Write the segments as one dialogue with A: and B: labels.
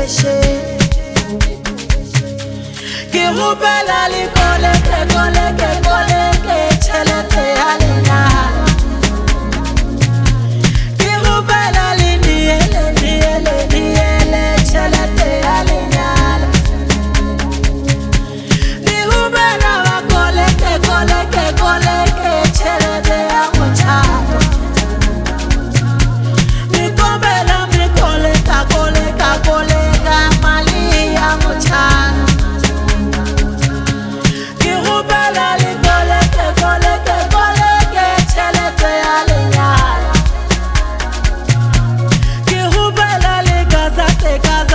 A: eshe ke hopela le koleke tšhelete ya lenyalo ke hopela le niele tšhelete ya lenyalo di hopela ba koleke tšhelete ya motšhalo di kobela me koleka mali ya motšhalo ke hopela le koleke tšhelete ya lenyalo ke hopela le gazate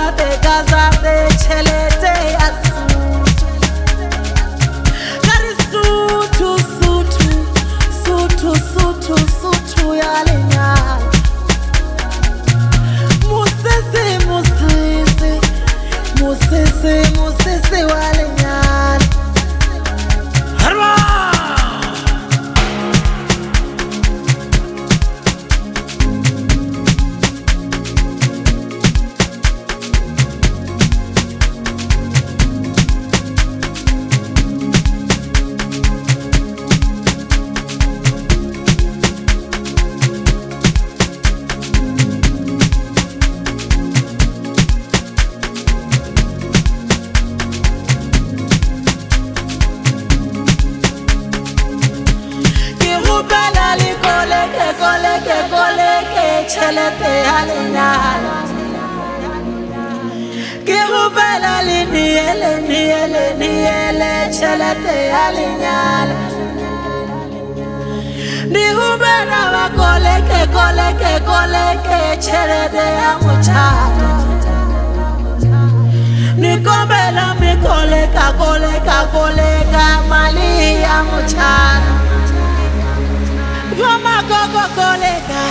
A: tšhelete ya Suthu ya lenyalo Musese wa lenyalo harwa koleke tšhelete ya lenyalo ke hopela le niele tšhelete ya lenyalo di hopela ba koleke tšhelete ya motšhalo ni kobela me koleka mali ya motšhalo Mama gogo koleka